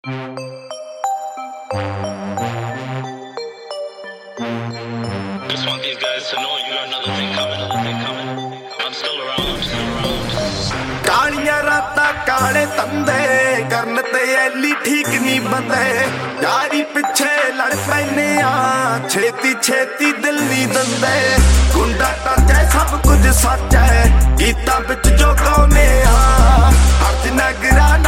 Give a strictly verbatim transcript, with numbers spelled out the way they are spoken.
Just want these guys to know you got another thing coming, another thing coming. I'm still around, I'm still around. ਕਾਲੀਆਂ ਰਾਤਾਂ ਕਾਲੇ ਤੰਦੇ ਕਰਨ ਤੇ ally ਠੀਕ ਨਹੀਂ ਬੰਦੇ ਯਾਰੀ ਪਿੱਛੇ ਲੜ ਪੈਨੇ ਆ ਛੇਤੀ ਛੇਤੀ ਦਿਲ ਨਹੀਂ ਦਿੰਦੇ ਗੁੰਡਾ ਟਾਚਾ ਸਭ ਕੁਝ ਸੱਚ ਹੈ ਗੀਤਾਂ ਵਿੱਚ ਜੋ ਗਾਉਨੇ ਆ ਹਰ ਨਗਰਾਂ